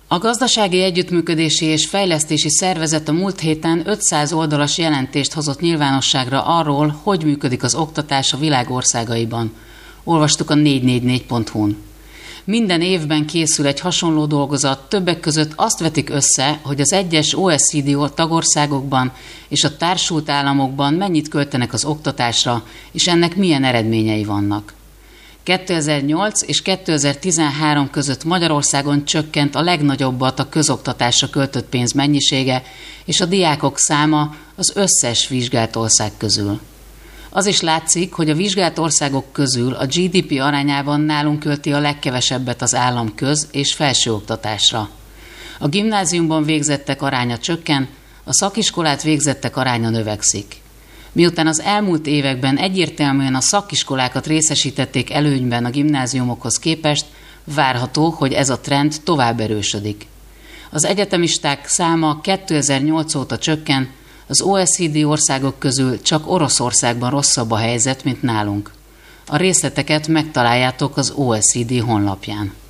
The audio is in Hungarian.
A Gazdasági Együttműködési és Fejlesztési Szervezet a múlt héten 500 oldalas jelentést hozott nyilvánosságra arról, hogy működik az oktatás a világ országaiban. Olvastuk a 444.hu-n. Minden évben készül egy hasonló dolgozat, többek között azt vetik össze, hogy az egyes OECD tagországokban és a társult államokban mennyit költenek az oktatásra, és ennek milyen eredményei vannak. 2008 és 2013 között Magyarországon csökkent a legnagyobbat a közoktatásra költött pénz mennyisége és a diákok száma az összes vizsgált ország közül. Az is látszik, hogy a vizsgált országok közül a GDP arányában nálunk költi a legkevesebbet az állam és felsőoktatásra. A gimnáziumban végzettek aránya csökken, a szakiskolát végzettek aránya növekszik. Miután az elmúlt években egyértelműen a szakiskolákat részesítették előnyben a gimnáziumokhoz képest, várható, hogy ez a trend tovább erősödik. Az egyetemisták száma 2008 óta csökken, az OECD országok közül csak Oroszországban rosszabb a helyzet, mint nálunk. A részleteket megtaláljátok az OECD honlapján.